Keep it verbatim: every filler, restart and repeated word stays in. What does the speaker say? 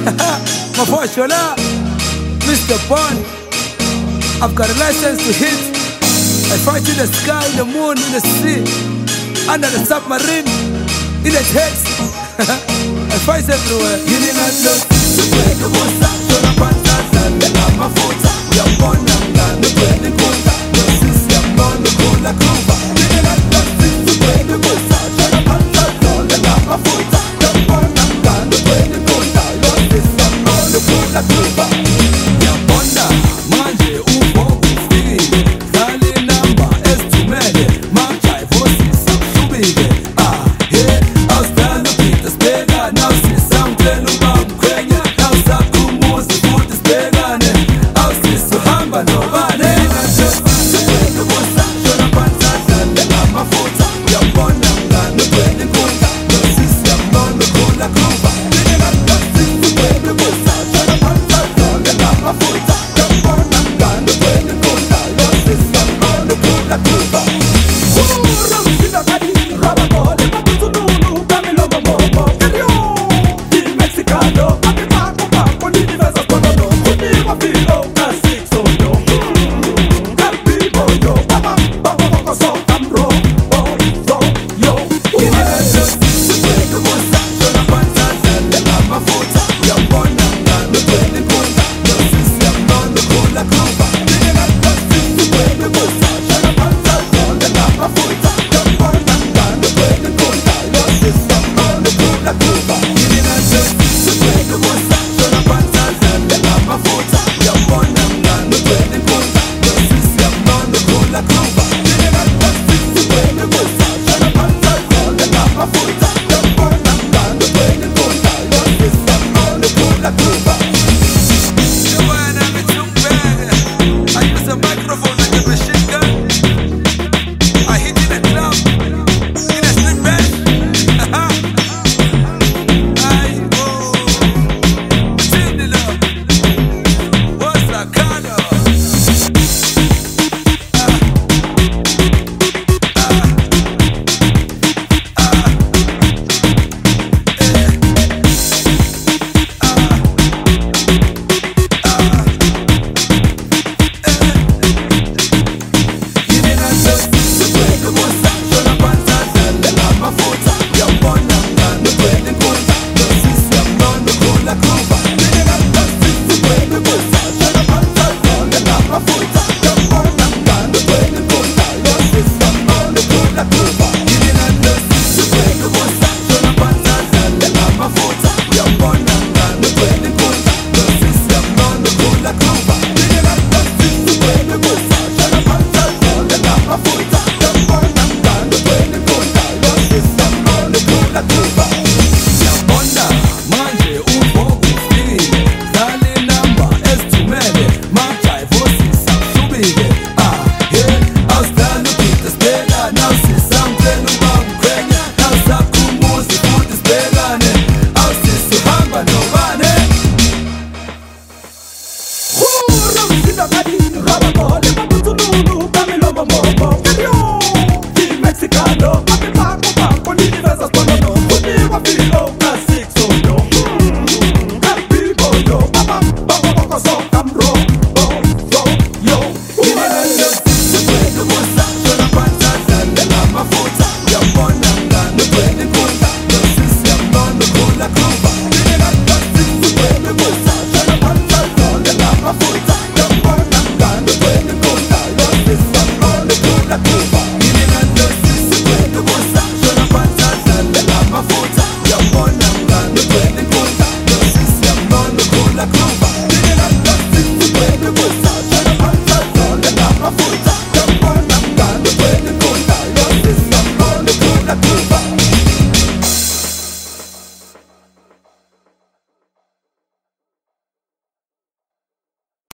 Mafoshola, Mister Bond. I've got a license to hit. I fight in the sky, in the moon, in the sea, under the submarine, in the text. I fight everywhere. You need not look to break the water. Shona Pantas and the Lama Fota. We are born and the Granny Kota. No system, born the Cola Cooper. You need not look to break the water. Shona Pantas and the Lama Fota. We are born and the Granny Kota. No system, born the Cola Cooper. We are born now. Manje, Ubo, Ufiri. Kali number, Estumele. Marcha, Voices, Subide. Ah, yeah. I'll stand up with the spega. Now see something about Kenya. Now Sakumuzi, put the spega. I'll see Suhamba, no one. Goodbye.